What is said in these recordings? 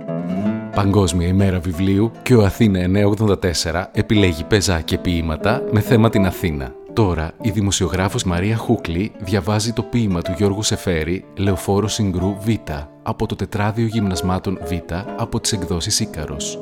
Παγκόσμια ημέρα βιβλίου και ο Αθήνα 984 επιλέγει πεζά και ποίηματα με θέμα την Αθήνα. Τώρα η δημοσιογράφος Μαρία Χούκλη διαβάζει το ποίημα του Γιώργου Σεφέρη «Λεωφόρος Συγκρού Β» από το Τετράδιο Γυμνασμάτων Β από τις εκδόσεις Ίκαρος.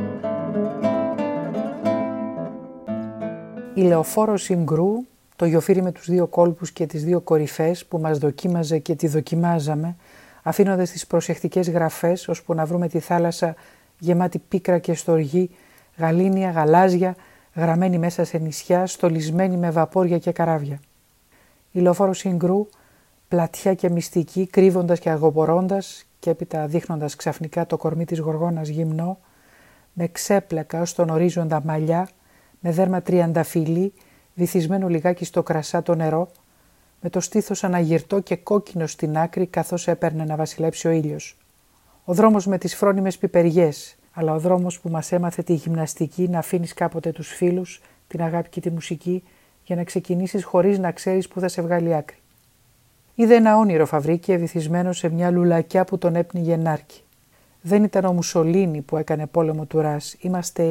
Η Λεωφόρος Συγκρού, το γιοφύρι με τους δύο κόλπους και τις δύο κορυφές που μας δοκίμαζε και τη δοκιμάζαμε, αφήνοντας τις προσεκτικές γραφές ώσπου να βρούμε τη θάλασσα γεμάτη πίκρα και στοργή, γαλήνια, γαλάζια, γραμμένη μέσα σε νησιά, στολισμένη με βαπόρια και καράβια. Η Λεωφόρος Συγκρού, πλατιά και μυστική, κρύβοντας και αργοπορώντας και έπειτα δείχνοντας ξαφνικά το κορμί της γοργόνας γυμνό, με ξέπλακα ως τον ορίζοντα μαλλιά, με δέρμα τριανταφυλλή, βυθισμένο λιγάκι στο κρασάτο νερό, με το στήθος αναγυρτό και κόκκινο στην άκρη καθώς έπαιρνε να βασιλέψει ο ήλιος. Ο δρόμος με τις φρόνιμες πιπεριές, αλλά ο δρόμος που μας έμαθε τη γυμναστική να αφήνεις κάποτε τους φίλους, την αγάπη και τη μουσική, για να ξεκινήσεις χωρίς να ξέρεις που θα σε βγάλει άκρη. Είδε ένα όνειρο Φαβρίκη βυθισμένο σε μια λουλακιά που τον έπνιγε νάρκη. Δεν ήταν ο Μουσολίνι που έκανε πόλεμο του Ρας, είμαστε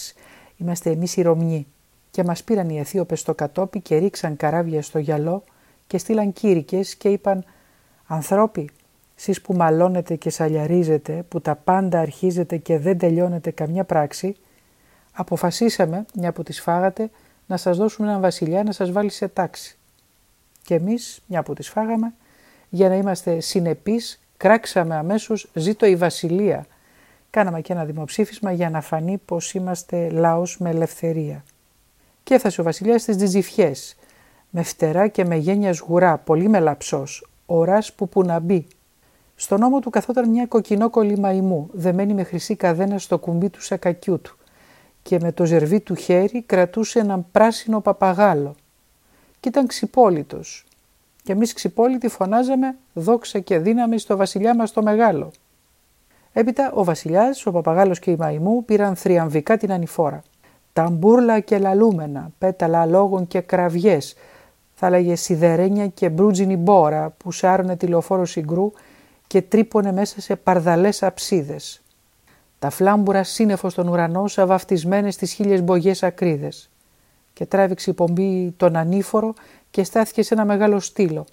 εμείς οι Ρωμιοί. Και μας πήραν οι Αιθίωπες στο κατόπι και ρίξαν καράβια στο γυαλό και στείλαν κήρυκες και είπαν «Ανθρώποι, εσείς που μαλώνετε και σαλιαρίζετε, που τα πάντα αρχίζετε και δεν τελειώνετε καμιά πράξη, αποφασίσαμε, μια που τις φάγατε, να σας δώσουμε έναν βασιλιά να σας βάλει σε τάξη». Και εμείς, μια που τις φάγαμε, για να είμαστε συνεπείς, κράξαμε αμέσως «Ζήτω η βασιλεία». Κάναμε και ένα δημοψήφισμα για να φανεί πως είμαστε λαός με ελευθερία. Και έφτασε ο βασιλιάς στις Τζιζιφιές, με φτερά και με γένια σγουρά, πολύ μελαψός, οράς που να μπει. Στον ώμο του καθόταν μια κοκκινόκολλη μαϊμού, δεμένη με χρυσή καδένα στο κουμπί του σακακιού του, και με το ζερβί του χέρι κρατούσε έναν πράσινο παπαγάλο. Και ήταν ξυπόλυτος. Και εμείς ξυπόλυτοι φωνάζαμε «Δόξα και δύναμη στο βασιλιά μας το μεγάλο». Έπειτα ο βασιλιάς, ο παπαγάλος και η μαϊμού πήραν θριαμβικά την ανηφόρα. Ταμπούρλα και λαλούμενα, πέταλα λόγων και κραυγές, θα λέγε σιδερένια και μπρούτζινη μπόρα που σάρωνε τη Λεωφόρο Συγκρού και τρύπωνε μέσα σε παρδαλές αψίδες. Τα φλάμπουρα σύννεφο στον ουρανό σαβαφτισμένες στις 1000 μπογιές ακρίδες. Και τράβηξε η πομπή τον ανήφορο και στάθηκε σε ένα μεγάλο στήλο.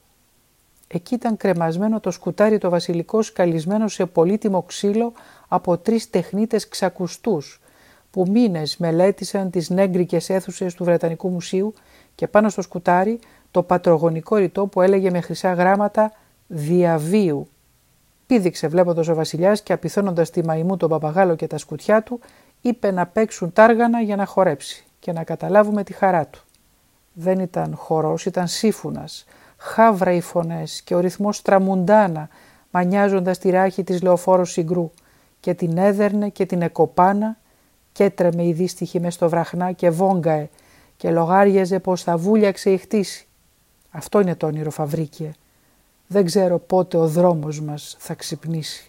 Εκεί ήταν κρεμασμένο το σκουτάρι το βασιλικό σκαλισμένο σε πολύτιμο ξύλο από 3 τεχνίτες ξακουστούς, που μήνες μελέτησαν τις νέγκρικες αίθουσες του Βρετανικού Μουσείου και πάνω στο σκουτάρι το πατρογονικό ρητό που έλεγε με χρυσά γράμματα «Διαβίου». Πήδηξε βλέποντας ο βασιλιάς και απειθώνοντας τη μαϊμού τον παπαγάλο και τα σκουτιά του, είπε να παίξουν τάργανα για να χορέψει και να καταλάβουμε τη χαρά του. Δεν ήταν χορός, ήταν σύμφωνας, χάβρα οι φωνές και ο ρυθμός τραμουντάνα, μανιάζοντας τη ράχη της Λεωφόρος Συγκρού, και την έδερνε και την εκοπάνα, και έτρεμε η δύστιχη μες στο βραχνά και βόγγαε και λογάριαζε πως θα βούλιαξε η χτίση. Αυτό είναι το όνειρο Φαβρίκιε. Δεν ξέρω πότε ο δρόμος μας θα ξυπνήσει.